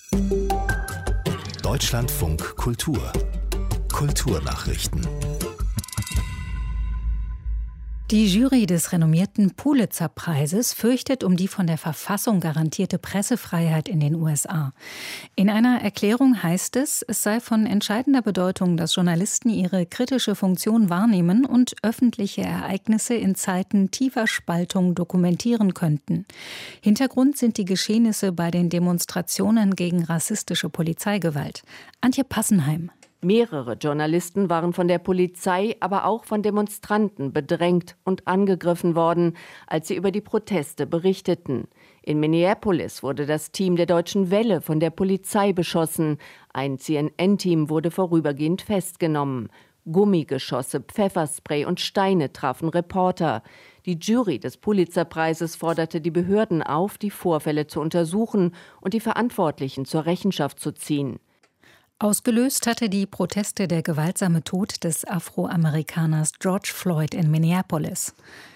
Deutschlandfunk Kultur. Kulturnachrichten. Die Jury des renommierten Pulitzer-Preises fürchtet um die von der Verfassung garantierte Pressefreiheit in den USA. In einer Erklärung heißt es, es sei von entscheidender Bedeutung, dass Journalisten ihre kritische Funktion wahrnehmen und öffentliche Ereignisse in Zeiten tiefer Spaltung dokumentieren könnten. Hintergrund sind die Geschehnisse bei den Demonstrationen gegen rassistische Polizeigewalt. Antje Passenheim. Mehrere Journalisten waren von der Polizei, aber auch von Demonstranten bedrängt und angegriffen worden, als sie über die Proteste berichteten. In Minneapolis wurde das Team der Deutschen Welle von der Polizei beschossen. Ein CNN-Team wurde vorübergehend festgenommen. Gummigeschosse, Pfefferspray und Steine trafen Reporter. Die Jury des Pulitzer-Preises forderte die Behörden auf, die Vorfälle zu untersuchen und die Verantwortlichen zur Rechenschaft zu ziehen. Ausgelöst hatte die Proteste der gewaltsame Tod des Afroamerikaners George Floyd in Minneapolis.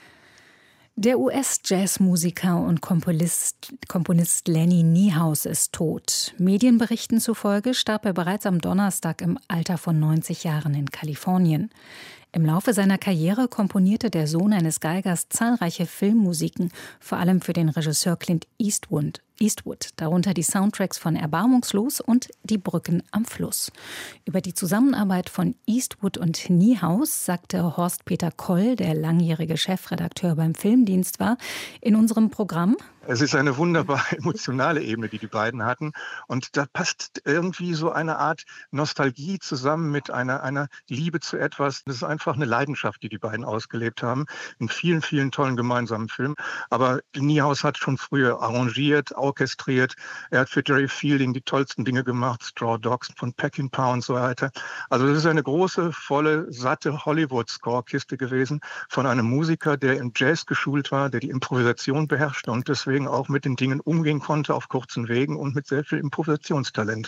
Der US-Jazzmusiker und Komponist Lenny Niehaus ist tot. Medienberichten zufolge starb er bereits am Donnerstag im Alter von 90 Jahren in Kalifornien. Im Laufe seiner Karriere komponierte der Sohn eines Geigers zahlreiche Filmmusiken, vor allem für den Regisseur Clint Eastwood, darunter die Soundtracks von Erbarmungslos und Die Brücken am Fluss. Über die Zusammenarbeit von Eastwood und Niehaus sagte Horst-Peter Koll, der langjährige Chefredakteur beim Filmdienst war, in unserem Programm: Es ist eine wunderbar emotionale Ebene, die beiden hatten. Und da passt irgendwie so eine Art Nostalgie zusammen mit einer Liebe zu etwas. Das ist einfach eine Leidenschaft, die beiden ausgelebt haben in vielen, vielen tollen gemeinsamen Filmen. Aber Niehaus hat schon früher arrangiert, orchestriert. Er hat für Jerry Fielding die tollsten Dinge gemacht, Straw Dogs von Peckinpah und so weiter. Also das ist eine große, volle, satte Hollywood-Score-Kiste gewesen von einem Musiker, der im Jazz geschult war, der die Improvisation beherrschte und deswegen auch mit den Dingen umgehen konnte auf kurzen Wegen und mit sehr viel Improvisationstalent.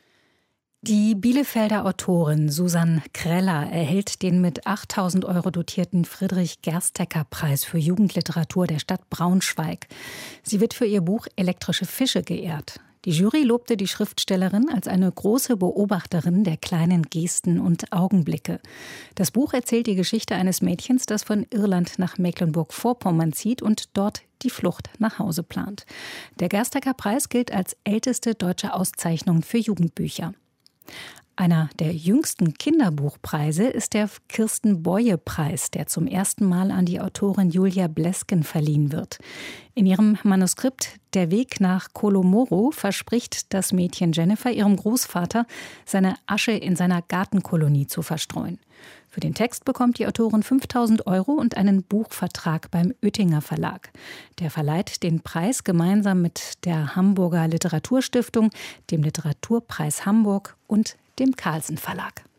Die Bielefelder Autorin Susanne Kreller erhält den mit 8.000 € dotierten Friedrich-Gerstecker-Preis für Jugendliteratur der Stadt Braunschweig. Sie wird für ihr Buch Elektrische Fische geehrt. Die Jury lobte die Schriftstellerin als eine große Beobachterin der kleinen Gesten und Augenblicke. Das Buch erzählt die Geschichte eines Mädchens, das von Irland nach Mecklenburg-Vorpommern zieht und dort die Flucht nach Hause plant. Der Gerstecker-Preis gilt als älteste deutsche Auszeichnung für Jugendbücher. Einer der jüngsten Kinderbuchpreise ist der Kirsten-Boye-Preis, der zum ersten Mal an die Autorin Julia Blesken verliehen wird. In ihrem Manuskript Der Weg nach Kolomoro verspricht das Mädchen Jennifer ihrem Großvater, seine Asche in seiner Gartenkolonie zu verstreuen. Für den Text bekommt die Autorin 5.000 € und einen Buchvertrag beim Oettinger Verlag. Der verleiht den Preis gemeinsam mit der Hamburger Literaturstiftung, dem Literaturpreis Hamburg und dem Carlsen Verlag.